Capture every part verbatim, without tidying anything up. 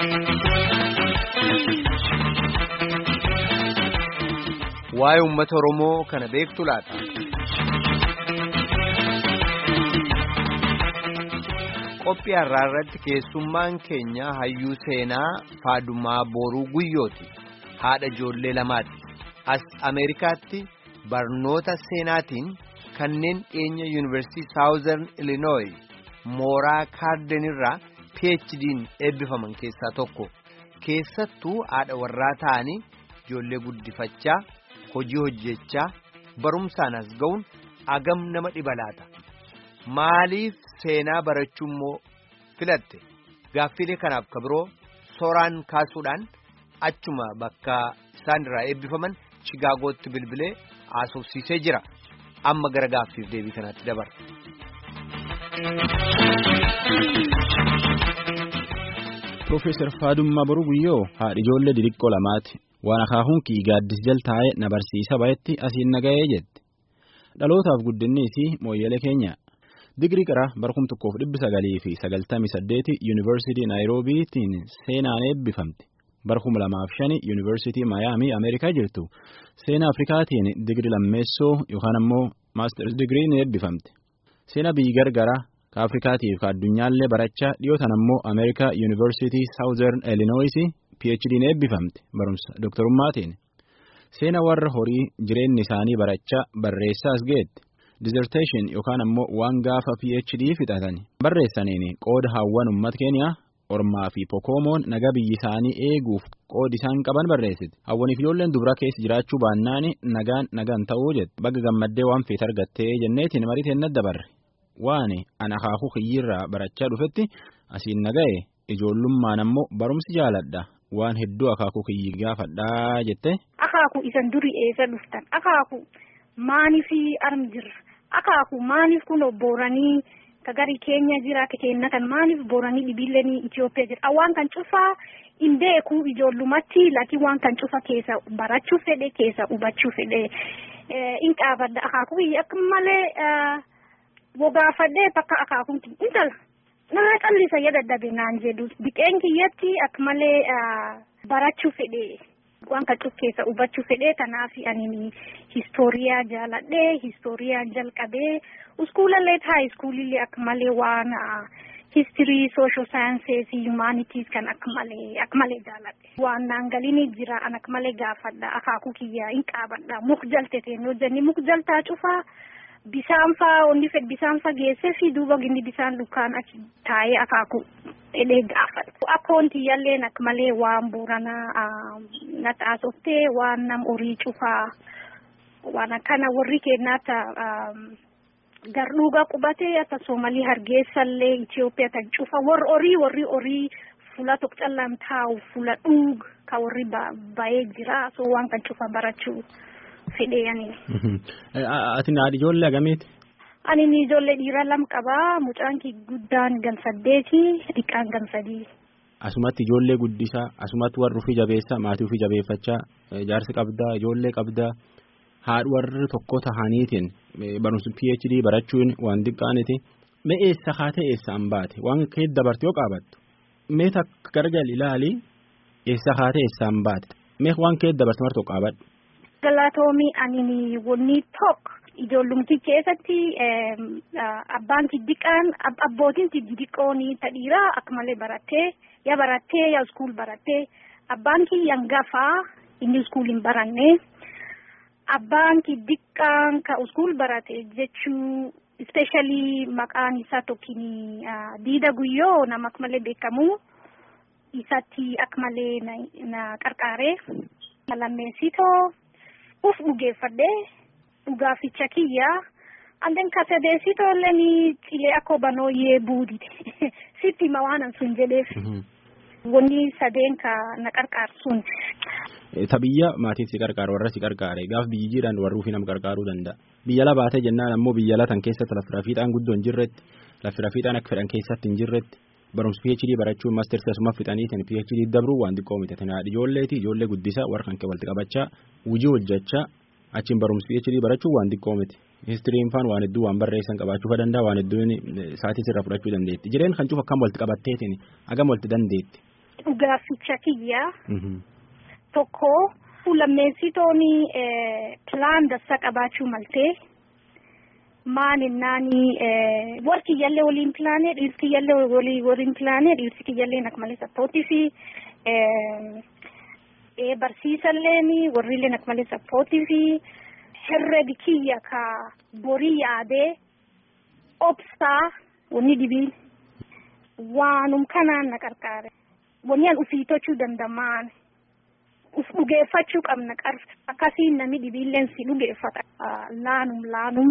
Waa'ee uummata Oromoo kana beektu laata? Qophii har'aa irratti keessummaan keenya hayyuu seenaa Faadumaa Booruu Guyyooti. Haadha ijoollee lamaati. As Ameerikaatti barnoota seenaatiin kanneen dhiyeenya Yuunivarsiitii Saawuzern Illinois mooraa Kaarden irraa P H D'n eebbifaman keessaa tokko. Keessattuu haadha warraa ta'anii ijoollee guddifachaa, hojii hojjechaa, barumsaan as ga'uun agam nama dhiba laata? Maaliif seenaa barachuu immoo filatte? Gaaffilee kanaaf kabiroo sooraan kaasuudhaan achuma bakka isaan irraa eebbifaman Chicaagootti bilbilee haasofsiisee jira. Amma gara gaaffiif deebii kanaatti dabarra. Profeesar Faadummaa Booruu Guyyoo haadha ijoollee xixiqqoo lamaati. Waan akaakuun kii gaaddis jal taa'ee na barsiisa bahetti asiin naga'ee jette. Dhalootaaf guddinni isii mooyyelee keenya. Digirii qara barkum tokkoof dhibbi sagalii fi sagaltamii saddeeti Yuunivarsiitii Naayiroobiitiin seenaan eebbifamte. Barkum lamaaf shani Yuunivarsiitii Maayaamii Ameerikaa jirtu seenaa Afrikaatiin digirii lammeessoo yookaan ammoo maasters digiriin eebbifamte. Seenaa biyyi gargaraa ka Afrikaatiif ka addunyaallee barachaa dhiyootan ammoo Ameerikaa Yuunivarsiitii Saawuzern Illinois P H D'n eebbifamte barumsa doktorummaatiin. Seenaa warra horii jireenyi isaanii barachaa barreessaas geette. Dissertation yookaan ammoo waan gaafa P H D fixatan barreessaniin qooda hawwan uummat Keeniyaa Ormaa fi Pokoomoon nagaa biyyi isaanii eeguuf qoodi isaan qaban barreessite. Hawwaniif ijoolleen dubara keessa jiraachuu baannaan nagaan nagaan ta'uu jette. Bagga gammaddee waan feet argattee jenneetiin mariiteen naddabarre. Waan ana akaakuu kiyyirraa barachaa dhufetti asiin naga'e ijoollummaan ammoo barumsi jaaladha. Waan hedduu akaakuu kiyyi gaafadhaa jette. Akaakuu isan durii eessa dhuftan? Akaakuu maaniif arm jirra? Akaakuu maaniif kun booranii kagari keenya jira keenya kan maaniif booranii dhibiillee Itoophiyaa jira? Waan kan cufaa hin beeku ijoollumatti laakiin waan kan cufa keessa barachuu fedhe keessa hubachuu fedhe hin qaabadda. Akaakuu akka malee wogaafadhee bakka akaakuun intala. Nama qallisa yadaddabe naan jedhu biqeen kiyyatti akka malee barachuu fedhe waan kan cuf keessa hubachuu fedhe kanaaf ani histooriyaa jaaladhee histooriyaa jalqabee uskuulallee haa iskuulillee akka malee waan history social sciences humanities kan akka malee akka malee jaaladhe waan naangalini jira an akka malee gaafadha akaakuu kiyyaa hin qaabadha muk jaltete no jenni muk jaltaa cufaa. Bisaan faa onni fed bisaan faa geesse fi duuba gindi bisaan dukkaan achi taa'ee akaakuu edee gaafadha. Akkoonti yalleen akka malee waan booranaa na taasoftee waan nam horii cufaa waan akkana warri kennaata gardhuugaa qubatee akka Soomalii Hargeysallee Itoophiyaa kan cufa warri horii warri horii fuula tokko callaan taa'u fuula dhuug ka warri baay'ee jira so waan kan cufa barachuu. Fedheeyanii. Ati naadhi ijoollee agamiiti? Ani ni ijoollee dhiiraa lama qabaa. Mucaan kii guddaan gan saddeeti, xiqqaan gan sadii. Asumatti ijoollee guddisaa, asumatti warri ofii jabeessaa, maatii ofii jabeeffachaa, jaarsi qabdaa, ijoollee qabdaa, haadhi warri tokko tahaniitiin barumsa P H D barachuun waan xiqqaaniti. Mee eessa haatee eessaan baate? Waan keessa dabarte yoo qaabattu? Mee takka gargal ilaali eessa haatee eessaan baate? Mee waan keessa dabarte martoo qaabadhu? Galatoomii ani wanni tokko ijoollumti keessatti abbaan tiddiqaan abbootiin tiddiqoonii tadhiiraa akka malee barattee yaa barattee yaa iskuul barattee abbaan kiyya hangafaa inni iskuul hin baranne abbaan tiddiqaan ka iskuul barate jechuu especially maqaan isaa tokkini Diida Guyyoo nama akka malee beekamu isatti akka malee na qarqaaree lammeessitoo. Uf dhugeeffadhee dhugaaficha kiyyaa anden kasadeessitollee ni cilee akka banoo yee buudite sitti ma waanan sun jedheef wanni sadeen ka na qarqaarsuun. Tabiyya maatiin si qarqaaru warra si qarqaare gaaf biyyi jiran warri ofii nama qarqaaruu danda'a. Biyya la baatee jennaan ammoo biyya la tan keessatti lafa fiixaan guddoo hin jirretti lafa fiixaan akka fedhan keessatti hin jirretti barumsa P H D barachuun maastersi asuma fixaniitiin P H D dabruu waan xiqqoo miti tanaadha ijoolleeti ijoollee guddisaa warra kan walitti qabachaa hojii hojjechaa achiin barumsa P H D barachuun waan xiqqoo miti histiriin faan waan hedduu waan barreessan qabaachuu danda'a waan hedduun saatii sirraa fudhachuu dandeetti jireen kan cufa akkam walitti qabatteetiin hagam walitti dandeetti. dhugaaficha kiyya tokko lammeessitooni pilaan dassa qabaachuu maltee maaninnaani warri kiyyallee waliin pilaanee dhiirsi kiyyallee waliin pilaanee dhiirsi kiyyallee akka malee sappoottii fi barsiisalleen warrillee akka malee sappoottii fi herregi kiyya ka borii yaadee obsaa wanni dibiin waanum kanaan na qarqaare wanni an ufii tochuu dandamaan uf dhugeeffachuu qabna qarsa akkasiin namni dhibiilleen si dhugeeffata laanum laanum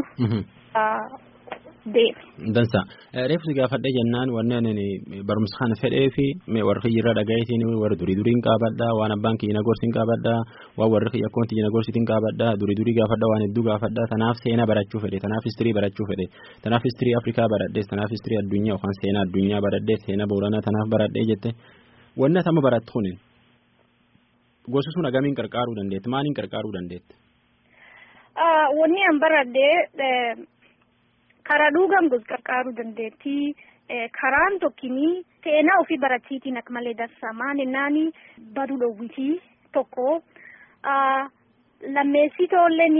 deema. Dansa reefsi gaafadhe jennaan wanni ani barumsa kana fedhee fi warri kiyyirra dhaga'itiin warri durii duriin qaabadha waan abbaan kiyya na gorsiin qaabadha waan warri kiyya akkoonti na gorsiitiin qaabadha durii durii gaafadha waan hedduu gaafadha tanaaf seenaa barachuu fedhe tanaaf histirii barachuu fedhe tanaaf histirii Afrikaa baradhees tanaaf histirii addunyaa yookaan seenaa addunyaa baradhees seenaa Booranaa tanaaf baradhee jette wanni atama barattu kunin gosa sun agamiin qarqaaruu dandeetti maaliin qarqaaruu dandeetti? Wanni an baradhee karaa dhugaan gos qarqaaruu dandeetti karaan tokkinii seenaa ofii barachiitiin akka malee dansa maaninnaani baduu dhowwitii tokko lammeessitoolleen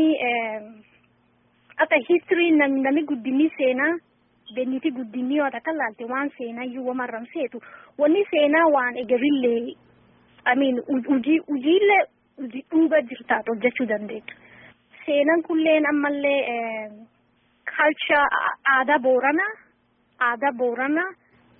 akka histirii namni guddinni seenaa benniti guddinni yoo takka laalte waan seenaa iyyuu wamarram seetu wanni seenaa waan egerillee amiin hojii hojiillee hojii dhuga jirtaatu hojjechuu dandeettu seenaan kulleen ammallee culture aadaa Booranaa aadaa Booranaa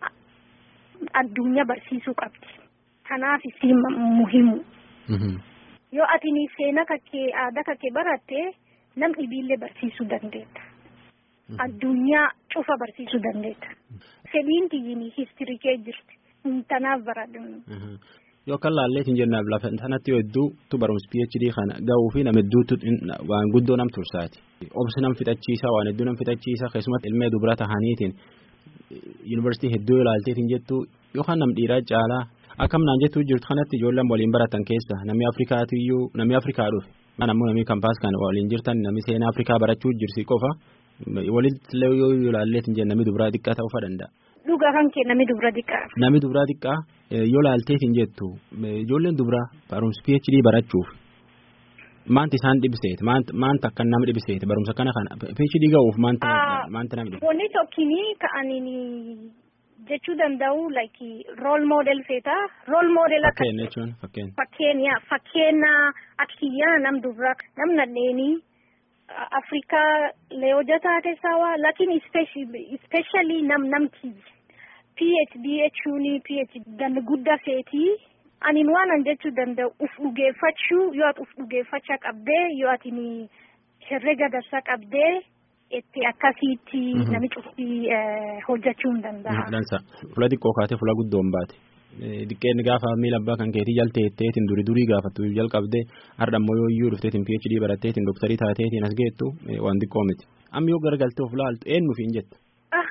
addunyaa barsiisuu qabdi kanaaf isii muhimu yoo ati seenaa kakkee aadaa kakkee baratte nam dhibiillee barsiisuu dandeetta addunyaa cufa barsiisuu dandeetta fedhiin kiyyiin histirii kee jirti tanaaf baradhu. Yoo kan laalleetiin jennaaf lafa sanatti hedduu tu barumsa P H D kana ga'uu fi nama hedduutu waan guddoo nam tursaati. Obsi nam fixachiisaa waan hedduu nam fixachiisaa keessumatti ilmee dubara tahaniitiin yuunivarsiitii hedduu ilaalteetiin jettu yookaan nam dhiiraa caalaa akkam naan jettuu jirtu kanatti ijoolleen waliin baratan keessa namni Afrikaatiyyuu namni Afrikaa dhufe. Namni namni kampaas kana waliin jirtan namni seenaa Afrikaa barachuu jirsi qofa walitti yoo ilaalleetiin jenna namni dubaraa xiqqaa ta'uu danda'a. Dhugaa kan kee namni dubara xiqqaa. Namni dubara xiqqaa yoo laalteetiin jettu ijoolleen dubaraa barumsa P H D barachuuf maanta isaan dhibiseeti maanta akka nama dhibiseeti barumsa kana kana P H D ga'uuf maanta maanta nama dhibiseeti. Wanni tokkini ka'anii jechuu danda'u like role model feeta role model akka. Fakkeenya jechuun fakkeenya. Fakkeenya fakkeenya akkiyyaa nam dubara nam nadheenii. Afrikaa leeyoja taate sawa lakin especially nam namti P H D jechuun P H D dan guddaa feetii ani waan an jechuu danda'u uf dhugeeffachuu yoo ati uf dhugeeffachaa qabdee yoo ati herrega darsaa qabdee itti akkasiitti nami cufti hojjechuu hin danda'a. Dansa fuula xiqqoo kaatee fuula guddoon baate. Diqqeen gaafa miila abbaa kan keetii jalteetteetiin durii durii gaafattu jalqabdee har'a ammoo yoo iyyuu dhufteetiin P H D baratteetiin dooktarii taateetiin as geettu waan xiqqoo miti. Amma yoo garagaltee of laaltu eenyuuf hin jettu?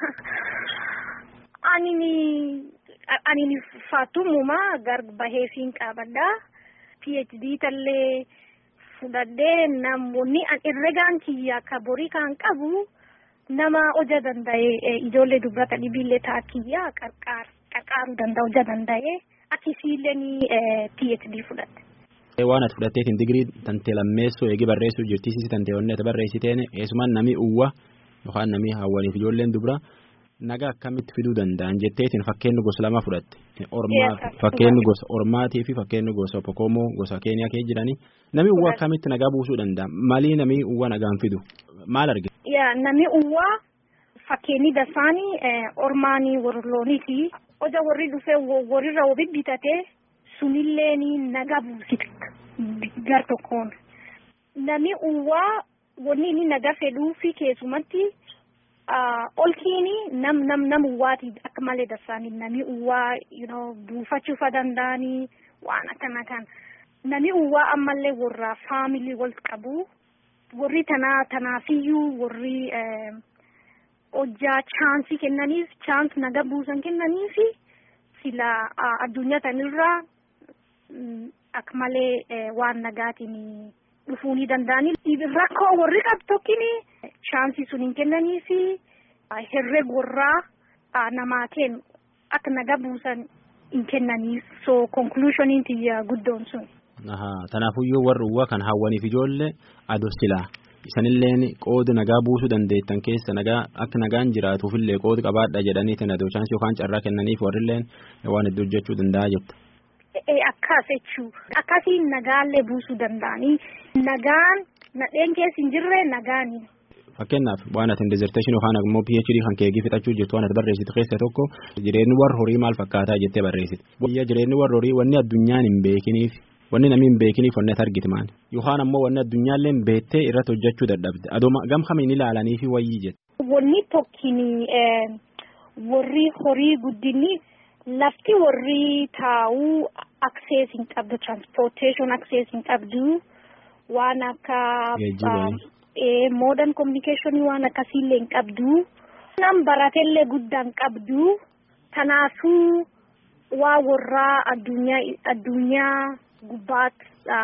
Ani ani faatumumaa gar baheefiin qabadhaa P H D tallee fudhadhee namoonni herregaan kiyya akka borii kan qabu nama hojja danda'e ijoollee dubarta dhibiillee ta'a kiyya qarqaara. Qarqaaruu danda'u hojja danda'ee akkasiilleen P H D fudhatte. Waan ati fudhatteetiin digirii tantee lammeessuu eegi barreessuu jirtiisii tantee onnee ati barreessiteen eesumaan namni uwwa yookaan namni hawwaniif ijoolleen dubara nagaa akkamitti fiduu danda'an jetteetiin fakkeenyi gosa lama fudhatte. Ormaa fakkeenyi gosa Ormaatii fi fakkeenyi gosa Pokomoo gosa Keeniyaa kee jiranii namni uwwa akkamitti nagaa buusuu danda'a maalii namni uwwa nagaan fidu maal argite? Yaa namni uwwa fakkeenyi dasaanii Ormaanii warlooniiti. Oja warri dhufee warrirra wabii bitatee sunillee ni nagaa buusiti gar tokkoon. Namni uwwaa wanni inni nagaa fedhuu fi keessumatti olkiini nam nam nam uwwaati akka malee dasaanii namni uwwaa you know buufachuu fa danda'anii waan akkana kan. Namni uwwaa ammallee warra faamilii wal qabu warri tanaa tanaafiyyuu warri. Hojjaa chaansii kennaniif chaansi nagaa buusan kennaniif sila addunyaa tanirraa akka malee waan nagaatiin dhufuu ni danda'anii. Rakkoo warri qabu tokkini chaansii sun hin kennaniif herreg warraa namaa kennu akka nagaa buusan hin kennanii so conclusioniin tiyya guddoon sun. Tanaafuyyuu warri uwwa kan hawwaniif ijoollee adursilaa isanilleen qooda nagaa buusuu dandeettan keessa nagaa akka nagaan jiraatuufillee qooda qabaadha jedhaniitiin adoo chaansii yookaan carraa kennaniif warrilleen waan iddoo hojjechuu danda'a jetta. Akkas jechuu akkasiin nagaallee buusuu danda'anii nagaan nadheen keessa hin jirre nagaanii. Fakkeenyaaf waan ati dissertation yookaan immoo PhD kan keegii fixachuu jirtu waan ati barreessitu keessa tokko jireenyi warra horii maal fakkaataa jettee barreessite. Biyya jireenyi warra horii wanni addunyaan hin beekiniif wanni namni hin beekiniif wanni ati argite maali? Yookaan ammoo wanni addunyaallee hin beektee irratti hojjechuu dadhabde. Adooma gam kamiin ilaalanii fi wayyii jette. Wanni tokkini warri horii guddinni lafti warri taa'uu access hin qabdu transportation access hin qabdu waan akka. Modern communication waan akkasiillee hin qabdu nam baratellee guddaan qabdu kanaafuu waa warraa addunyaa addunyaa gubbaat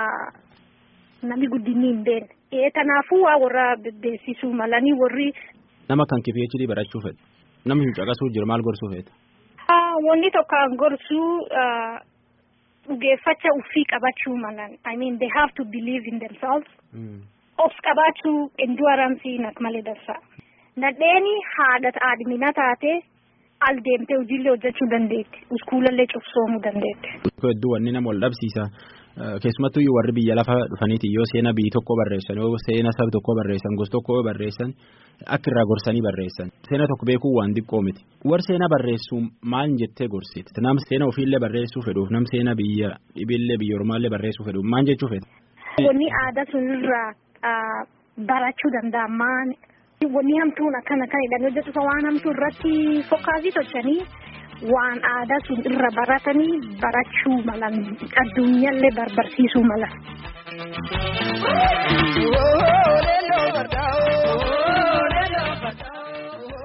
namni guddinni hin beekne kanaafuu waa warraa beeksisuu malanii warri. Nama kan PhD barachuu fedhe namni caqasuu jiru maal gorsuu fedhe? Wanni tokkoon gorsuu dhugeeffacha ufii qabachuu malan I mean they have to believe in themselves. Mm. Of qabaachuu endurance nak malee dansa. Nadheeni haadha aadmina taate al deemtee hojiilee hojjechuu dandeetti. Iskuulallee cufsoomuu dandeetti. Hedduu wanni nama wal dhabsiisa. Keessumattuu warri biyya lafa dhufaniiti yoo seena biyyi tokko barreessan yoo seena saba tokko barreessan gosa tokko barreessan akka irraa gorsanii barreessan. Seena tokko beekuu waan xiqqoo miti. Warri seena barreessuu maal jettee gorsite? Nam seena ofiillee barreessuu fedhuuf nam seena biyya dhibillee biyya ormaallee barreessuu fedhuuf maal jechuu fedha? Wanni aadaa sunirraa barachuu danda'a maan wanni hamtuun akkana kan hidhan hojjetu waan hamtuu irratti fokkaasii tolchanii waan aadaa sun irra baratanii barachuu malan addunyaallee barbaarsiisuu mala.